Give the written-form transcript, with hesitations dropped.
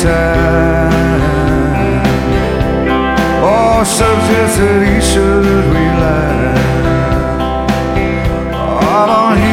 time. All suggests that he should relax. All on him.